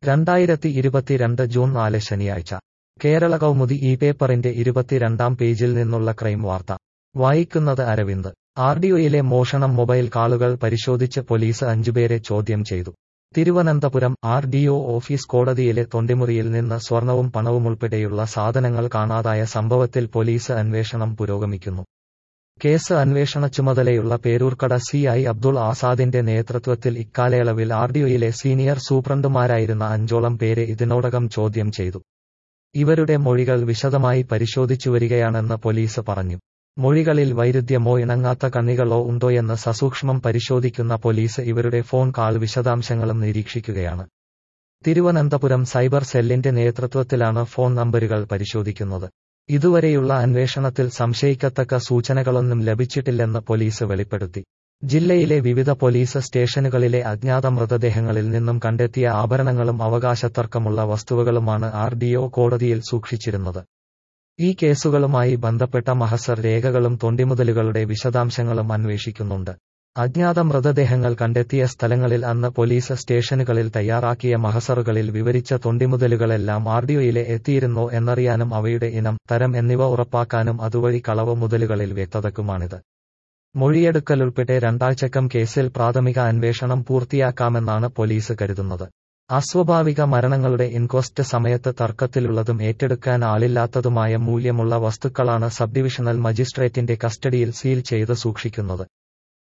2022 June 4 ശനിയാഴ്ച കേരള കൗമുദി ഈ പേപ്പറിന്റെ 22-ാം പേജിൽ നിന്നുള്ള ക്രൈം വാർത്ത വായിക്കുന്നത് അരവിന്ദ്. ആർഡിഒയിലെ മോഷണം മൊബൈൽ കാളുകൾ പരിശോധിച്ച് പോലീസ് 5 പേരെ ചോദ്യം ചെയ്തു. തിരുവനന്തപുരം ആർഡിഒ ഓഫീസ് കോടതിയിലെ തൊണ്ടിമുറിയിൽ നിന്ന് സ്വർണവും പണവുമുൾപ്പെടെയുള്ള സാധനങ്ങൾ കാണാതായ സംഭവത്തിൽ പോലീസ് അന്വേഷണം പുരോഗമിക്കുന്നു. കേസ് അന്വേഷണ ചുമതലയുള്ള പേരൂർക്കട സിഐ അബ്ദുൾ ആസാദിന്റെ നേതൃത്വത്തിൽ ഇക്കാലയളവിൽ ആർഡിഒയിലെ സീനിയർ സൂപ്രണ്ടുമാരായിരുന്ന 5ഓളം പേരെ ഇതിനോടകം ചോദ്യം ചെയ്തു. ഇവരുടെ മൊഴികൾ വിശദമായി പരിശോധിച്ചുവരികയാണെന്ന് പോലീസ് പറഞ്ഞു. മൊഴികളിൽ വൈരുദ്ധ്യമോ ഇണങ്ങാത്ത കണ്ണികളോ ഉണ്ടോയെന്ന് സസൂക്ഷ്മം പരിശോധിക്കുന്ന പോലീസ് ഇവരുടെ ഫോൺ കാൾ വിശദാംശങ്ങളും നിരീക്ഷിക്കുകയാണ്. തിരുവനന്തപുരം സൈബർ സെല്ലിന്റെ നേതൃത്വത്തിലാണ് ഫോൺ നമ്പരുകൾ പരിശോധിക്കുന്നത്. ഇതുവരെയുള്ള അന്വേഷണത്തിൽ സംശയിക്കത്തക്ക സൂചനകളൊന്നും ലഭിച്ചിട്ടില്ലെന്ന് പോലീസ് വെളിപ്പെടുത്തി. ജില്ലയിലെ വിവിധ പോലീസ് സ്റ്റേഷനുകളിലെ അജ്ഞാത മൃതദേഹങ്ങളിൽ നിന്നും കണ്ടെത്തിയ ആഭരണങ്ങളും അവകാശത്തർക്കമുള്ള വസ്തുവകളുമാണ് ആർഡിഒ കോടതിയിൽ സൂക്ഷിച്ചിരുന്നത്. ഈ കേസുകളുമായി ബന്ധപ്പെട്ട മഹസർ രേഖകളും തൊണ്ടിമുതലുകളുടെ വിശദാംശങ്ങളും അന്വേഷിക്കുന്നുണ്ട്. അജ്ഞാത മൃതദേഹങ്ങൾ കണ്ടെത്തിയ സ്ഥലങ്ങളിൽ അന്ന് പോലീസ് സ്റ്റേഷനുകളിൽ തയ്യാറാക്കിയ മഹസറുകളിൽ വിവരിച്ച തൊണ്ടിമുതലുകളെല്ലാം ആർഡിഒയിലെ എത്തിയിരുന്നോ എന്നറിയാനും അവയുടെ ഇനം, തരം എന്നിവ ഉറപ്പാക്കാനും അതുവഴി കളവ് മുതലുകളിൽ വ്യക്തതക്കുമാണിത്. മൊഴിയെടുക്കലുൾപ്പെടെ 2 ആഴ്ചക്കകം കേസിൽ പ്രാഥമിക അന്വേഷണം പൂർത്തിയാക്കാമെന്നാണ് പോലീസ് കരുതുന്നത്. അസ്വാഭാവിക മരണങ്ങളുടെ ഇൻക്വസ്റ്റ് സമയത്ത് തർക്കത്തിലുള്ളതും ഏറ്റെടുക്കാൻ ആളില്ലാത്തതുമായ മൂല്യമുള്ള വസ്തുക്കളാണ് സബ് ഡിവിഷണൽ മജിസ്ട്രേറ്റിന്റെ കസ്റ്റഡിയിൽ സീൽ ചെയ്ത് സൂക്ഷിക്കുന്നത്.